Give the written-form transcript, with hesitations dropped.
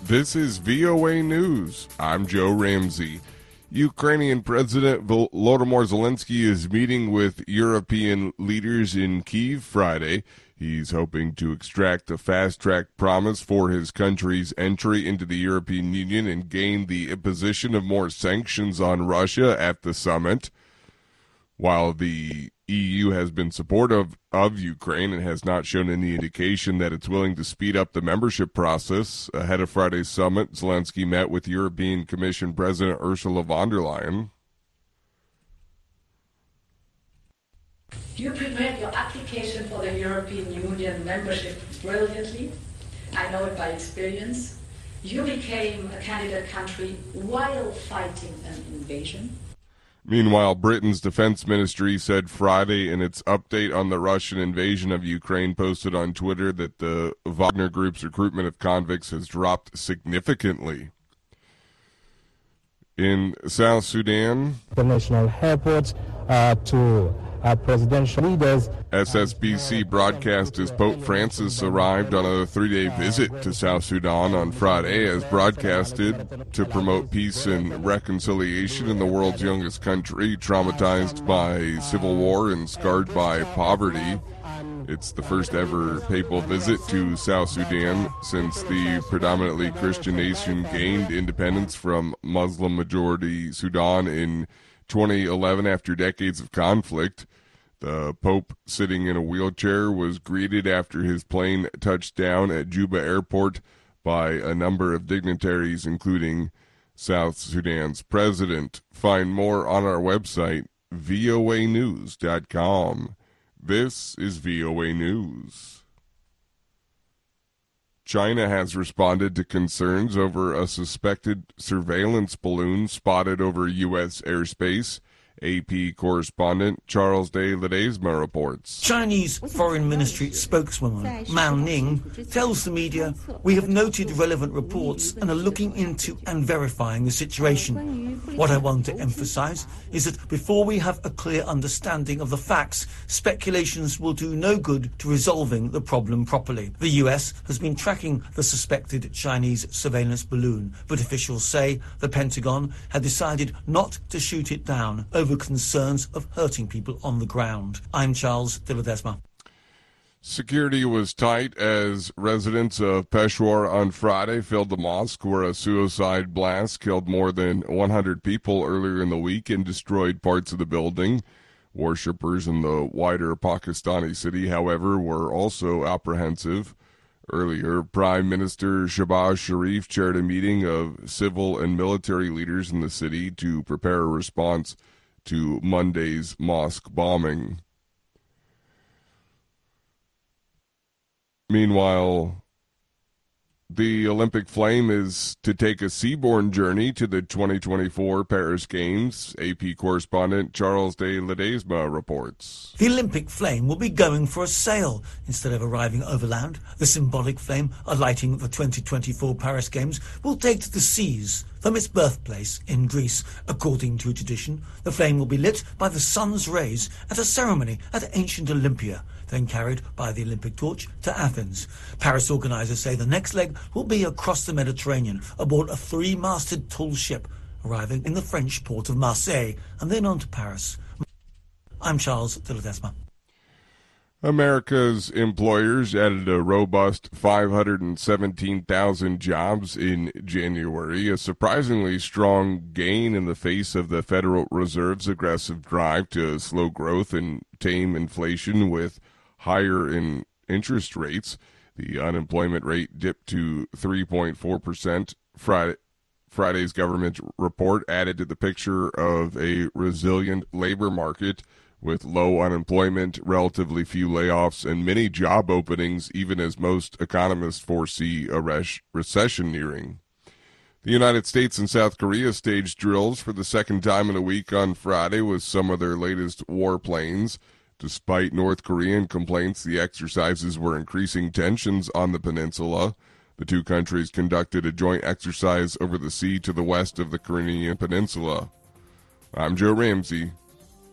This is VOA News. I'm Joe Ramsey. Ukrainian President Volodymyr Zelensky is meeting with European leaders in Kyiv Friday. He's hoping to extract a fast-track promise for his country's entry into the European Union and gain the imposition of more sanctions on Russia at the summit. While the EU has been supportive of Ukraine and has not shown any indication that it's willing to speed up the membership process, ahead of Friday's summit, Zelensky met with European Commission President Ursula von der Leyen. You prepared your application for the European Union membership brilliantly. I know it by experience. You became a candidate country while fighting an invasion. Meanwhile, Britain's defense ministry said Friday in its update on the Russian invasion of Ukraine, posted on Twitter, that the Wagner Group's recruitment of convicts has dropped significantly. In South Sudan, international airports to presidential leaders. SSBC broadcast as Pope Francis arrived on a 3-day visit to South Sudan on Friday, as broadcasted to promote peace and reconciliation in the world's youngest country, traumatized by civil war and scarred by poverty. It's the first ever papal visit to South Sudan since the predominantly Christian nation gained independence from Muslim-majority Sudan in 2011 after decades of conflict. The Pope, sitting in a wheelchair, was greeted after his plane touched down at Juba Airport by a number of dignitaries, including South Sudan's president. Find more on our website, voanews.com. This is VOA News. China has responded to concerns over a suspected surveillance balloon spotted over U.S. airspace. AP correspondent Charles de Ledesma reports. Chinese Foreign Ministry spokeswoman Mao Ning tells the media, "We have noted relevant reports and are looking into and verifying the situation. What I want to emphasize is that before we have a clear understanding of the facts, speculations will do no good to resolving the problem properly." The US has been tracking the suspected Chinese surveillance balloon, but officials say the Pentagon had decided not to shoot it down over concerns of hurting people on the ground. I'm Charles de Ledesma. Security was tight as residents of Peshawar on Friday filled the mosque where a suicide blast killed more than 100 people earlier in the week and destroyed parts of the building. Worshippers in the wider Pakistani city, however, were also apprehensive. Earlier, Prime Minister Shehbaz Sharif chaired a meeting of civil and military leaders in the city to prepare a response to Monday's mosque bombing. Meanwhile, the Olympic flame is to take a seaborne journey to the 2024 Paris Games. AP correspondent Charles de Ledesma reports. The Olympic flame will be going for a sail instead of arriving overland. The symbolic flame, alighting the 2024 Paris Games, will take to the seas from its birthplace in Greece. According to tradition, the flame will be lit by the sun's rays at a ceremony at ancient Olympia, then carried by the Olympic torch to Athens. Paris organisers say the next leg will be across the Mediterranean aboard a 3-masted tall ship, arriving in the French port of Marseille and then on to Paris. I'm Charles de Ledesma. America's employers added a robust 517,000 jobs in January, a surprisingly strong gain in the face of the Federal Reserve's aggressive drive to slow growth and tame inflation with higher interest rates. The unemployment rate dipped to 3.4%. Friday's government report added to the picture of a resilient labor market with low unemployment, relatively few layoffs, and many job openings, even as most economists foresee a recession nearing. The United States and South Korea staged drills for the second time in a week on Friday with some of their latest warplanes. Despite North Korean complaints, the exercises were increasing tensions on the peninsula. The two countries conducted a joint exercise over the sea to the west of the Korean peninsula. I'm Joe Ramsey.